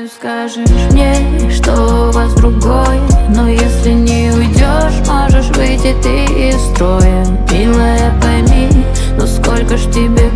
скажешь мне, что у вас другое. Но если не уйдешь, можешь выйти ты из строя. Милая, пойми, ну сколько ж тебе